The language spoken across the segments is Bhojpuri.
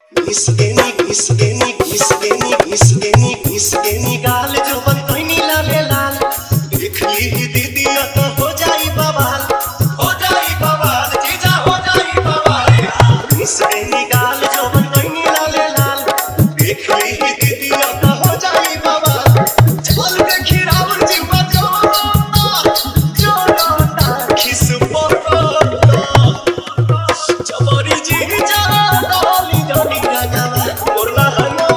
घिसकेनी गाल जो बनतोनी लाले लाल देख ली दीदी तो हो जाई बवाल जीजा हो जाई बवाल घिसकेनी गाल जो बनतोनी लाले लाल देख ली दीदी तो हो जाई बवाल चल देखी रावण जीवा जोरोता खिस पोरो जबरी जीजा डाली डाली गावा मोरला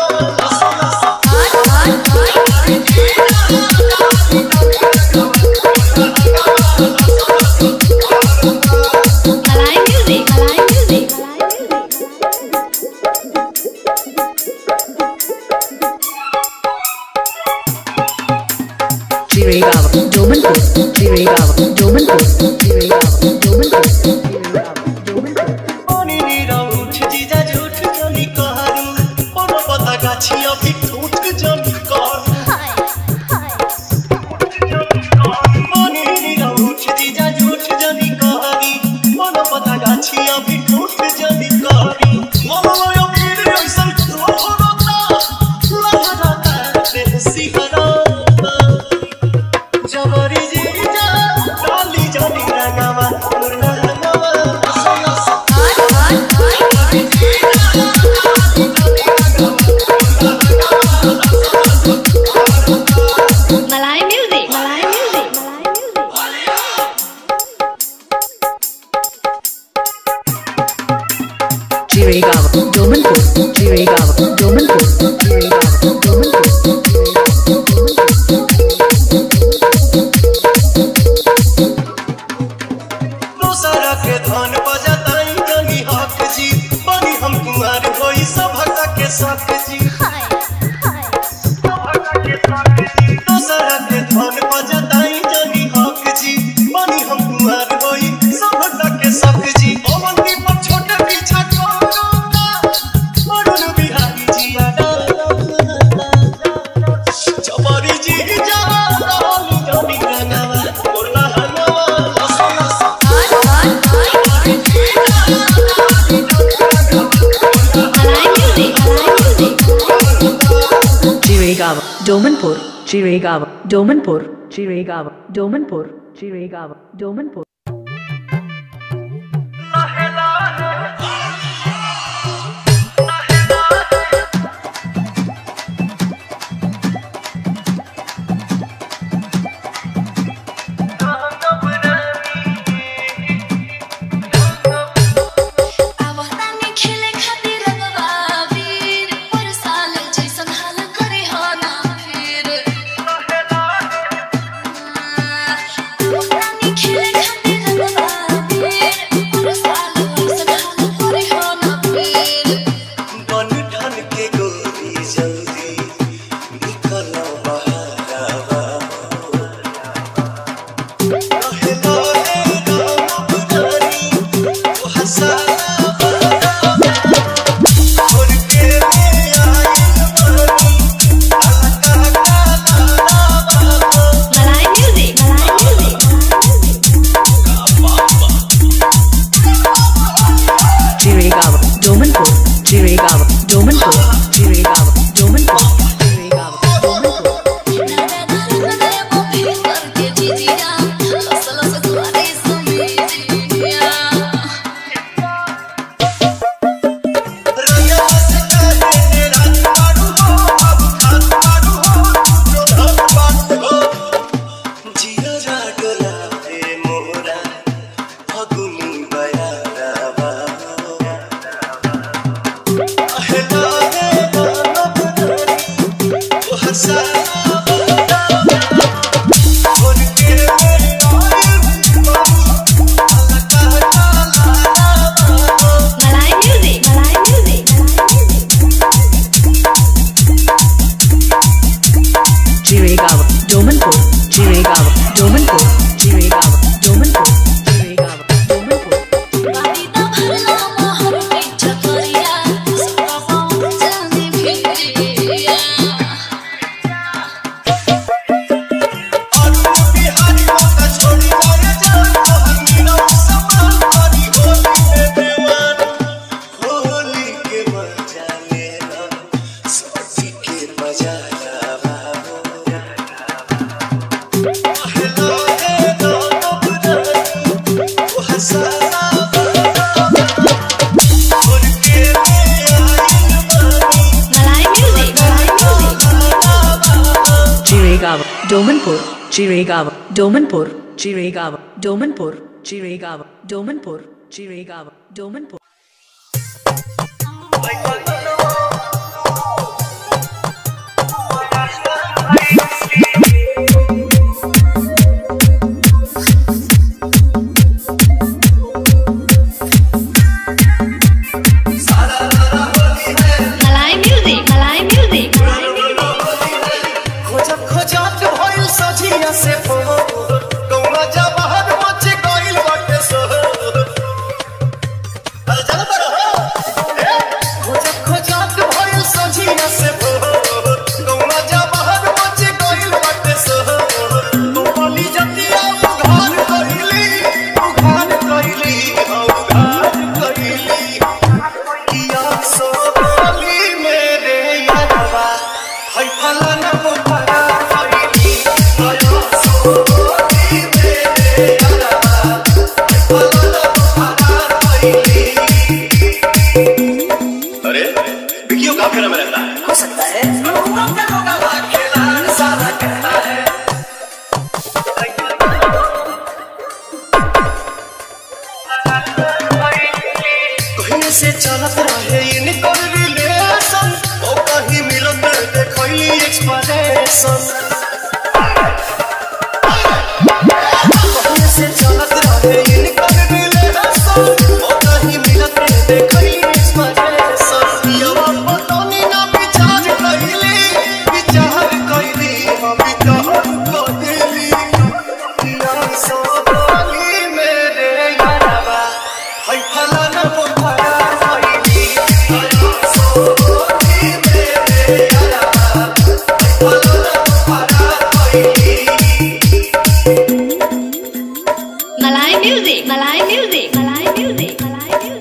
Domanpur. Domanpur, Chiregaon, Domanpur, Chiregaon, Domanpur, Chiregaon, Domanpur, Chiregaon, Domanpur. से चलत रहे इनकर रिलेशन ओ कहीं मिलत देखली एक्सप्रेशन कहीं से चलत रहे इनकर रिलेशन ओ कहीं मिलत देखली एक्सप्रेशन यो पतनी ना विचार कइली हम विचार कइली या सोली मेरे यारबा हई फलाना बोलबा Malay music, Malay music, Malay music, Malay music.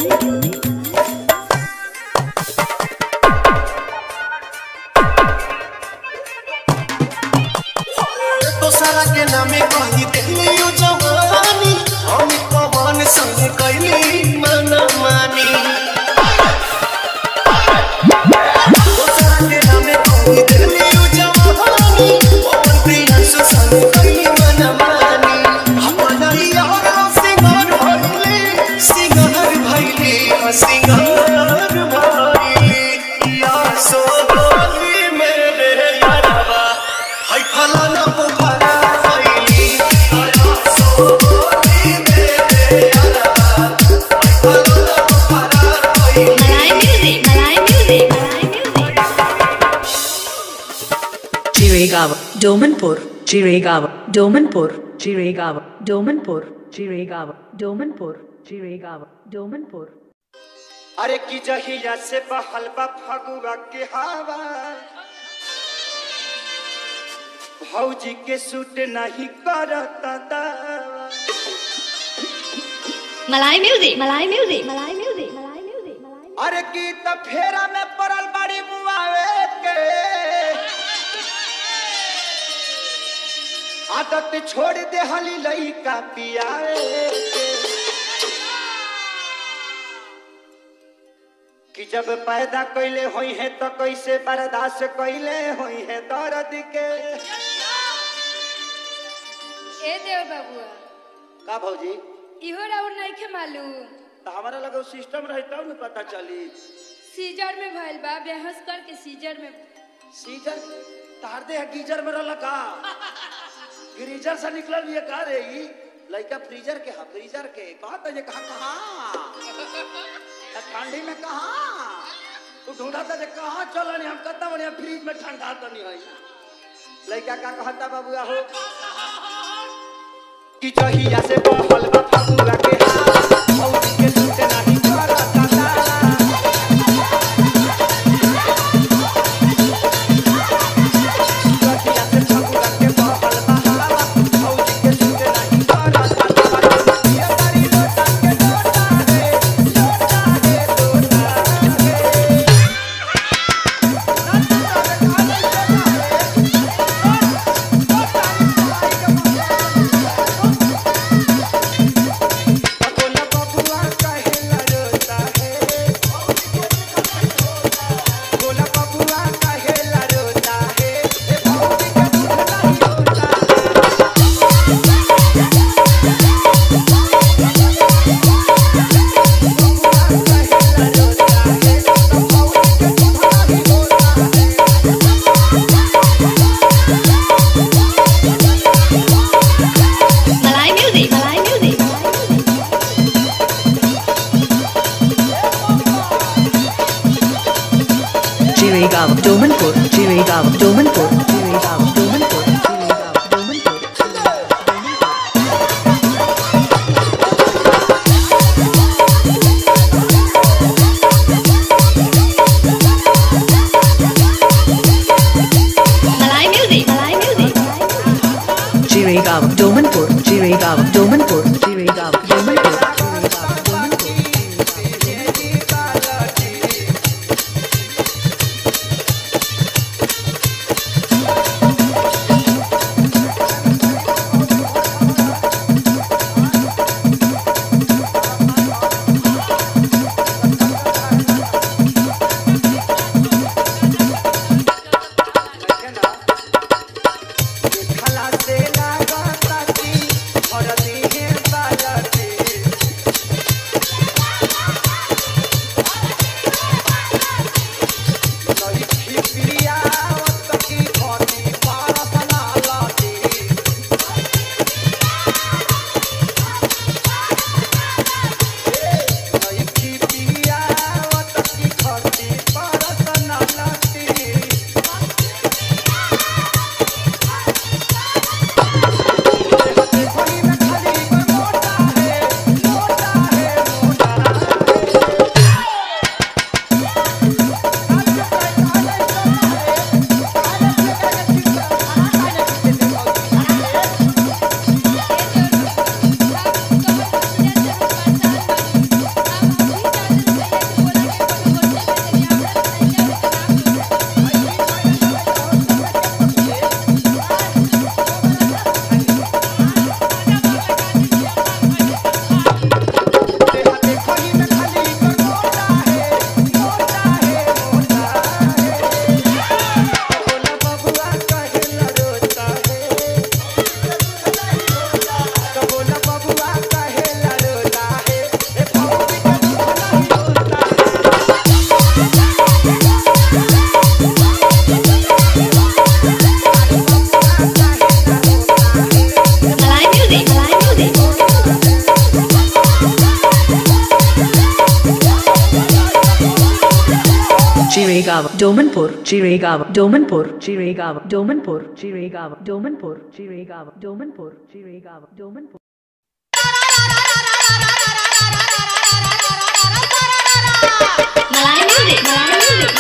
तो सारा के नामे कही देखलियो जवानी हम पवन संग कइली मन मानी तो सारा के नामे कही देखलियो जवानी पवन प्रियांशु संग कइली मन मानी अपना यार सिंगार भइली या सोली मेरे यारबा हई फलाना पोखरा भइली या सोली मेरे यारबा हई फलाना पोखरा भइली Malay music, Malay music, Malay music. Chiregaon, Domanpur, Chiregaon, Domanpur, Chiregaon, Domanpur, Chiregaon, Domanpur, Chiregaon, Domanpur. अरे की जहिया से बहल बा फगुआ के हवा भौजी के सूट नहीं करता दावा Malay music, Malay music, Malay music, Malay music, Malay music. अरे की त फेरा में पड़ल बड़ी मुआवे के आदत छोड़ दे हली लइका पियावे के कि जब पैदा कइले होई है तो कैसे बर्दाश्त कइले होई है दर्द के ए देव बाबुआ का भौजी इहो राउर नहीं के मालूम तो हमारा लगे सिस्टम रही तब न पता चली सीजर में भइल बा बेहोश करके सीजर में सीजर तार दे गीजर में रहला का ग्रीजर से निकलल ये का रे ई लइका फ्रीजर के हा फ्रीजर के कहत है कहां ठंडी में कहां तू ढूंढा था कहां चलनी हम कत्ता बढ़िया फ्रिज में ठंडा तो नहीं है लइका का कहता बाबूआ हो कि जहिया से बहल बा फगुआ के भौजी के सूट नहीं करता जहिया से फगुआ के बहल बा भौजी के सूट नहीं करता ये तारी लोटा के लोटा रे Chiragawa, Domanpur, Chiragawa, Domanpur, Chiragawa, Domanpur, Chiragawa, Domanpur. Malay music, Malay music. Chiragawa, Domanpur, Chiragawa, Domanpur, Chiragawa, Domanpur. Chiragawa, Domanpur, Chiragawa, Domanpur, Chiragawa, Domanpur, Chiragawa, Domanpur, Chiragawa, Domanpur, Chiragawa, Domanpur. Malay music, Malay music.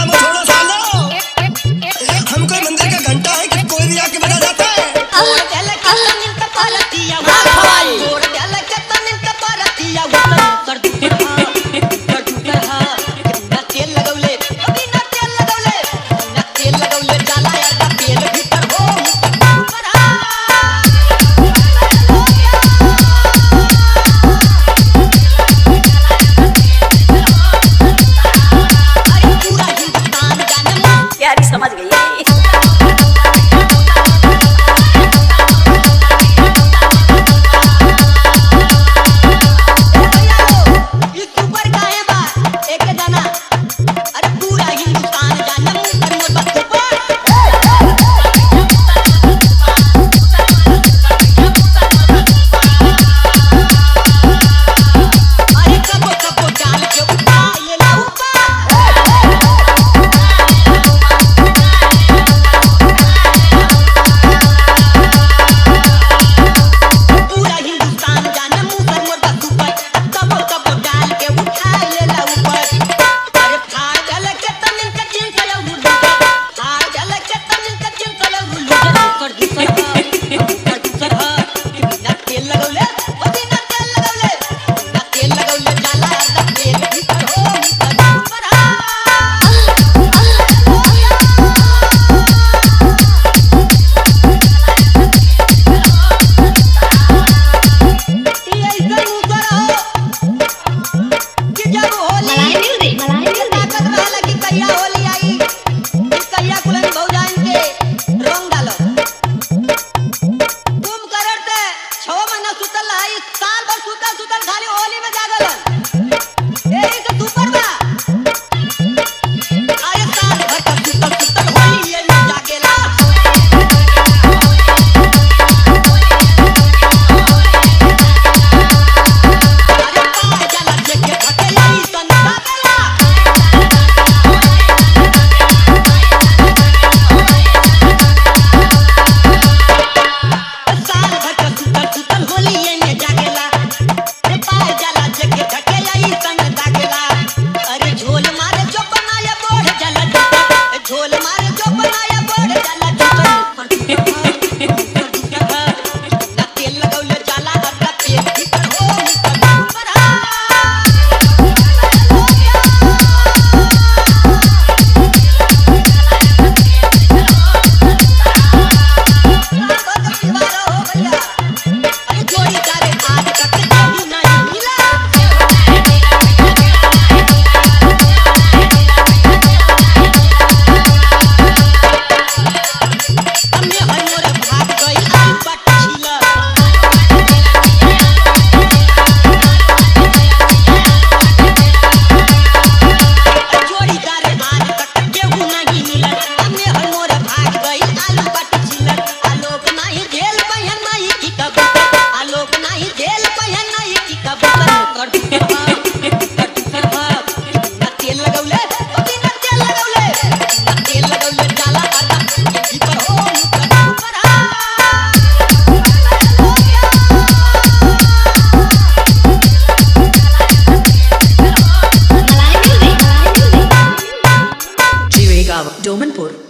हम कोई मंदिर का घंटा है कि कोई भी आके बजा जाता है।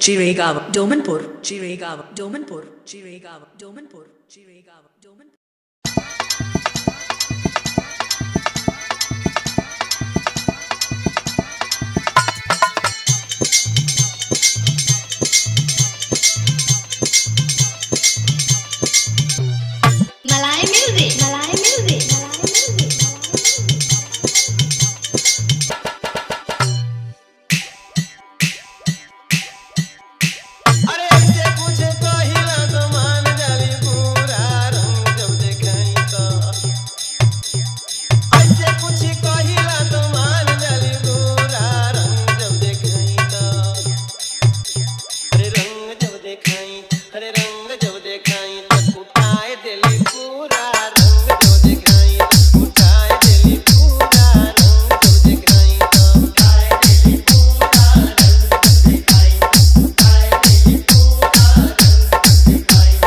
Chiragawa, Domanpur, Chiragawa, Domanpur, Chiragawa, Domanpur, Chiragawa, Domanpur. Malay music, Malay music, Malay music. अरे ऐसे कुछ कहिला तो मान जाली पूरा रंग जब देखाई तो ऐसे कुछ कहिला तो मान जाली पूरा रंग जब देखाई तो अरे रंग जब देखाई अरे रंग जब देखाई तो उठाए दिली पूरा रंग जब देखाई तो उठाए दिली पूरा रंग जब देखाई तो उठाए दिली पूरा रंग जब देखाई उठाए दिली पूरा रंग जब देखाई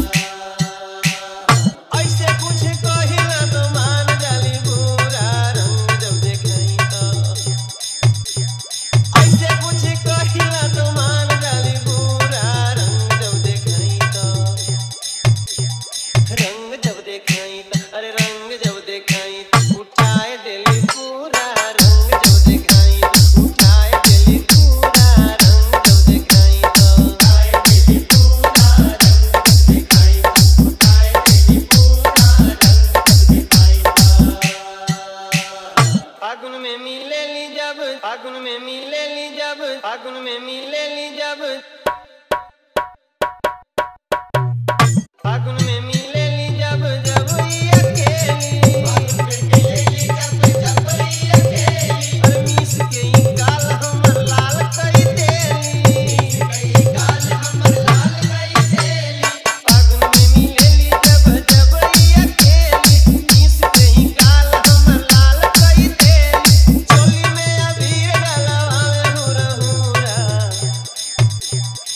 ऐसे कुछ कहिला तो मान जाली पूरा रंग जब देखाई तो ऐसे कुछ कहिला तो मान जाली पूरा रंग जब देखाई तो रंग जब देखाई तो अरे रंग जब देखाई तो उठाए दिली पूरा रंग जब देखाई तो उठाए दिली पूरा रंग जब देखाई तो उठाए दिली पूरा रंग जब देखाई उठाए दिली पूरा रंग जब देखाई फागुन में मिलेली जब फागुन में मिलेली जब फागुन में मिलेली जब फागुन में मिलेली जब जब ई अकेली फागुन में मिलेली जब जब ई अकेली अरे मिस के ई गाल हमर लाल कई देली मिस के ई गाल हमर लाल कई देली फागुन में मिलेली जब जब ई अकेली मिस के ई गाल हमर लाल कई देली चोली में अबीर डलवावे हुरा हुरा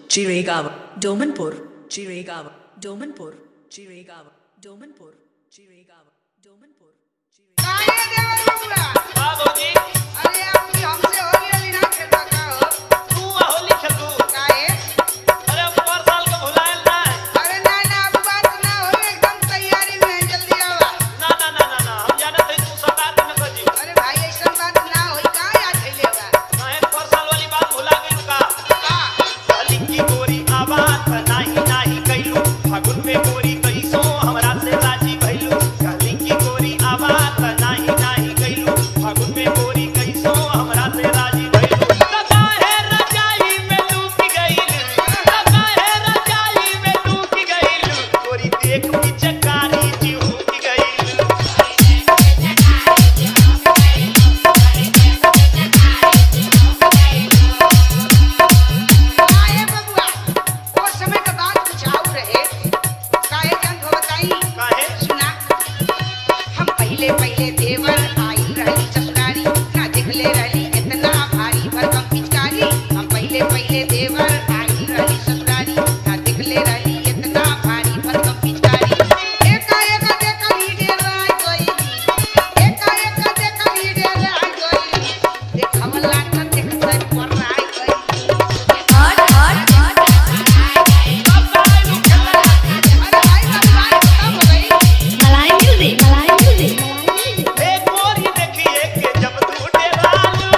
Chiragawa, Domanpur, Chiragawa, Domanpur, Chiragawa, Domanpur, Chiragawa, Domanpur, काहे देवर बबुआ हां भौजी अरे आपकी हमसे होली वाली ना खेलता का हो तू होली खेलू काहे अरे पर साल का भुलायल ना अरे ना ना अब बात ना हो एकदम तैयारी में है, जल्दी आवा ना हम जाने थे तू सरकार में कर जी अरे भाई ऐसा बात ना होई का याद खइले बा काहे पर साल वाली बात भुला गई का का काली की गोरी आवाज नाही कैलू फागुन में गोरी कैसो हमरा से राजी भइलू काली की गोरी आवाज नाही कैलू फागुन में गोरी कैसो हमरा से राजी भइलू लगा है रजाई में डूब गइल लगा है रजाई में डूब गइल गोरी देख पिचकारी चिहुक गइल काहे बबुआ वो समय का बात कुछ और रहे काहे जान को बताई काहे सुना हम पहले देवर आई रही ससुरारी ना दिखले रही इतना भारी भरकम पिचकारी हम पहले देवर आई रही ससुरारी ना दिखले रही इतना भारी भरकम पिचकारी एकाएक देखा लीडे राय गई एकाएक देखा लीडे राय गई देखवला त देखते पर राय गई अरे भाई बबुआ कब गई Malay music, Malay music, Malay music. ए गोरी देखिए के जब तू डेरालू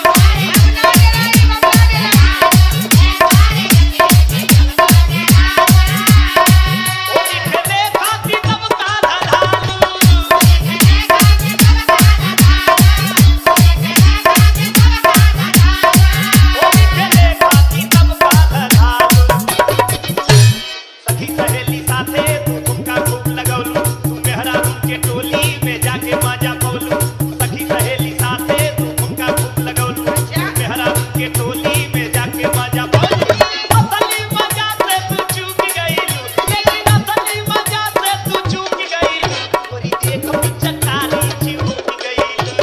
दिखले खाती तब का धधालू दिखले खाती तब का धधालू सखी सहेली साथे तू तुमका खूब लगौलू तू मेहरारू के टोली में जाके मजा पौलू सखी सहेली साथे तू तुमका खूब लगौलू तू मेहरारू के टोली में जाके मजा पौलू असली मजा से तू चूक गइलू लेकिन असली मजा से तू चूक गइलू गोरी देख पिचकारी चिहुक गइलू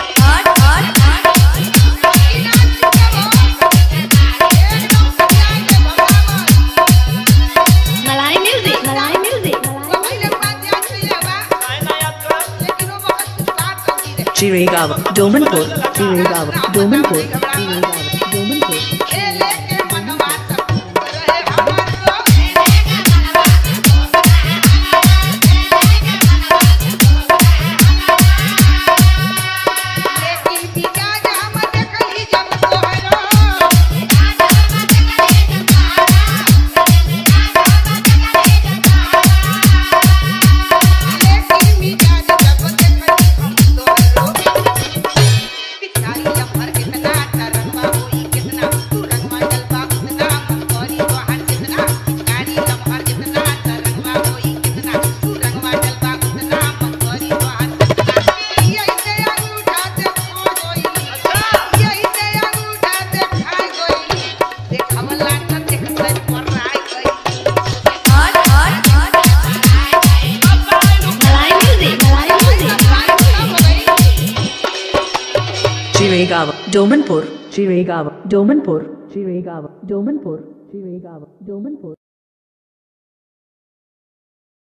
Malay music, Malay music, Malay काहे ना याद कर Chiragawa, Domanpur, Chiragawa, Domanpur, Chiragawa, Domanpur. Malay music, Malay music. Chiragawa, Domanpur, Chiragawa, Domanpur, Chiragawa, Domanpur, Chiragawa, Domanpur.